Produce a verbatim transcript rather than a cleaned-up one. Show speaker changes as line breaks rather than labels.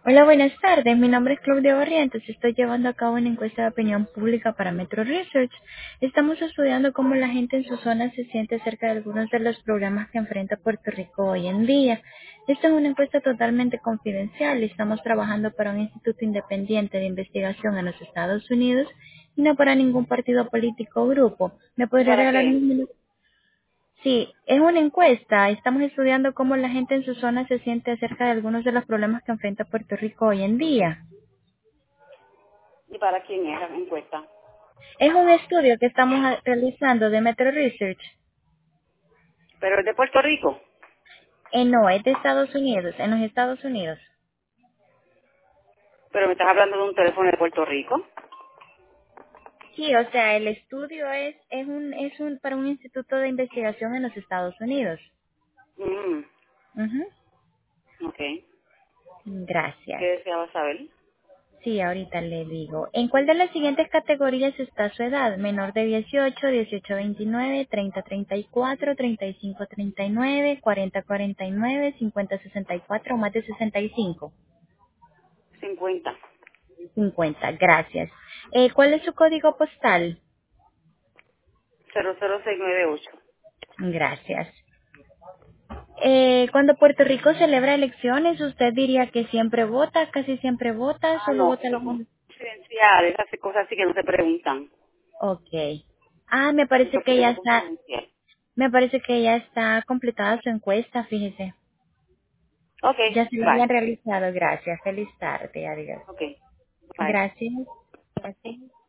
Hola, buenas tardes. Mi nombre es Claudia Barrientos. Estoy llevando a cabo una encuesta de opinión pública para Metro Research. Estamos estudiando cómo la gente en su zona se siente acerca de algunos de los problemas que enfrenta Puerto Rico hoy en día. Esta es una encuesta totalmente confidencial. Estamos trabajando para un instituto independiente de investigación en los Estados Unidos y no para ningún partido político o grupo. ¿Me
¿Y
podría
para
regalar
qué?
un minuto? Sí, es una encuesta. Estamos estudiando cómo la gente en su zona se siente acerca de algunos de los problemas que enfrenta Puerto Rico hoy en día.
¿Y para quién es la encuesta?
Es un estudio que estamos a- realizando de Metro Research.
Pero es de Puerto Rico.
Eh, no, es de Estados Unidos, en los Estados Unidos.
Pero me estás hablando de un teléfono de Puerto Rico.
Sí, o sea, el estudio es es un es un para un instituto de investigación en los Estados Unidos.
Mm,
Ujú.
ok. ¿Qué
Gracias.
deseaba saber?
Sí, ahorita le digo. ¿En cuál de las siguientes categorías está su edad? Menor de dieciocho, dieciocho a veintinueve, treinta a treinta y cuatro, treinta y cinco a treinta y nueve, cuarenta a cuarenta y nueve, cincuenta a sesenta y cuatro o más de sesenta y cinco.
cincuenta.
cincuenta, gracias. Eh, ¿Cuál es su código postal?
cero cero seis nueve ocho.
Gracias. Eh, cuando Puerto Rico celebra elecciones, ¿usted diría que siempre vota, casi siempre vota,
Ah,
solo
no.
vota
Eso
algunos?
es confidencial. Esas cosas así que no se preguntan.
Ok. Ah, me
Eso
parece
es
que ya
algo
está,
confidencial.
me parece que ya está completada su encuesta, fíjese.
Ok.
Ya se lo habían
Bye.
realizado, gracias. Feliz tarde, adiós.
Ok. Bye.
Gracias. Gracias.